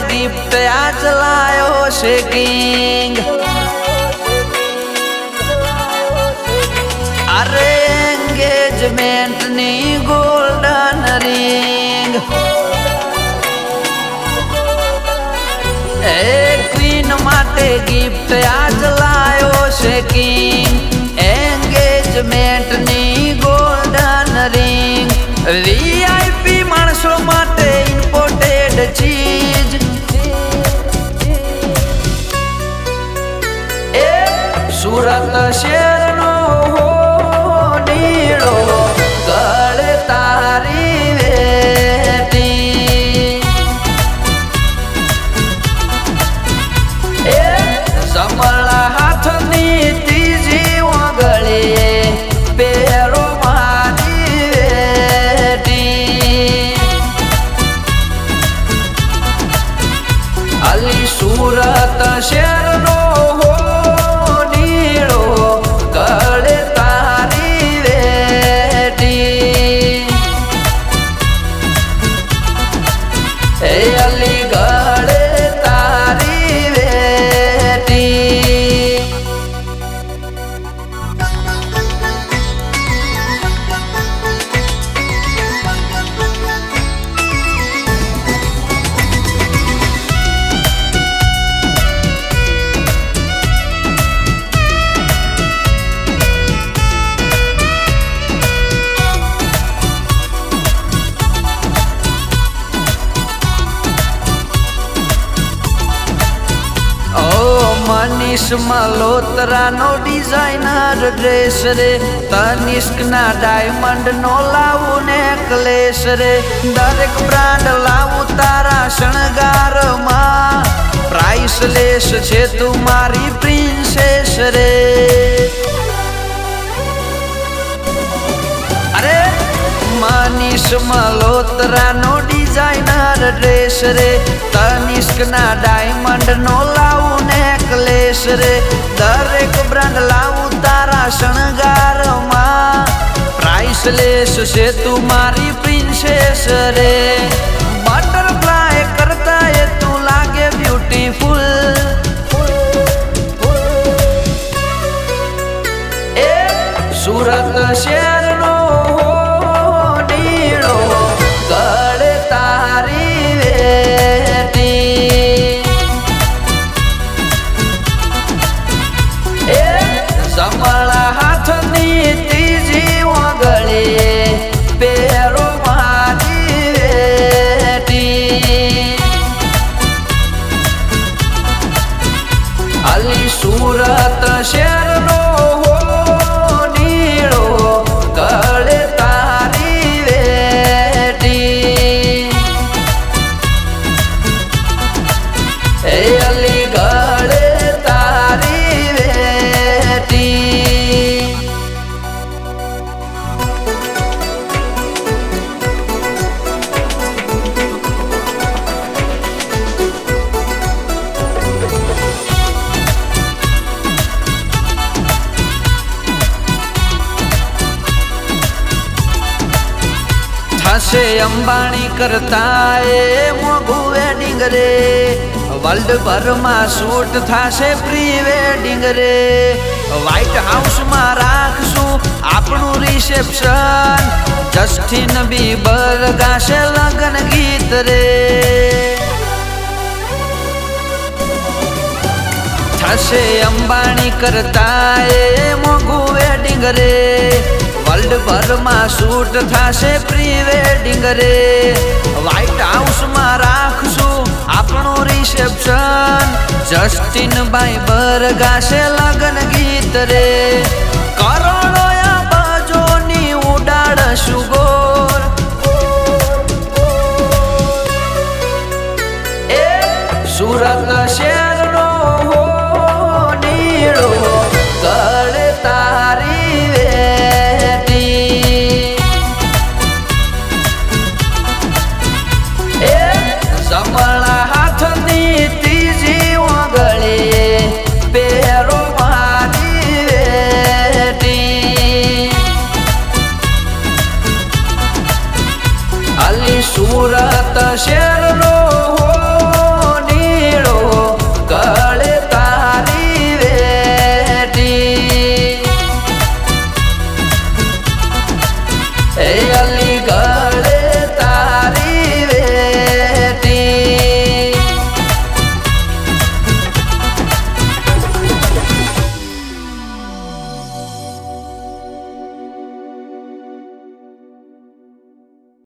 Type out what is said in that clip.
Gift आज लायो छे किंग। अरे एंगेजमेंट नी गोल्डन रिंग क्वीन माटे गिफ्ट आज लायो छे किंग। एंगेजमेंट नी गोल्डन रिंग वीआईपी माणसों माटे इम्पोर्टेड चीज। सूरत शहर नो नीड़ो गळे तारी वेटी। समला हाथनी तीजी वगळे पेरो मारी वेटी। अली सूरत शहर नो मनीष मल्होत्रा नो डिजाइनर ड्रेस रे। तनिष्क ना डायमंड नो लावू नेकलेस रे। दरेक ब्रांड लावू तारा शणगार मां। प्राइसलेस छे तुम्हारी प्रिंसेस रे। अरे मनीष मल्होत्रा नो डिजाइनर ड्रेस रे। तनिष्क ना डायमंड नो लावू नेकलेस रे। दरेक ब्रांड लावू तारा शणगार मां। प्राइसलेस से तुम्हारी प्रिंसेस रे। बटरफ्लाई करता है तू लागे ब्यूटीफुल। सूरत शहर नो नीड़ो गळे तारी वेटी। समला हाथनी तीजी वगळे पेरो मारी वेटी। अली सूरत शहर नो नीड़ो गळे तारी वेटी। अली गळे तारी वेटी। थाशे अंबाणी करता ए मोघू वेडिंग रे। वर्ल्ड भर में शूट थाशे प्री वेडिंग रे। व्हाइट हाउस में राखशू आपनु रिसेप्शन। जस्टिन बीबर गाशे लगन गीत रे। थाशे अंबाणी करता ए मोघू वेडिंग रे। वर्ल्ड भर में शूट थाशे प्री वेडिंग रे। व्हाइट हाउस में राखशू आपनु रिसेप्शन। जस्टिन बीबर गाशे लगन गीत रे। करोड़ो या बाजोनी उडाड़शू गोर। सूरत शहर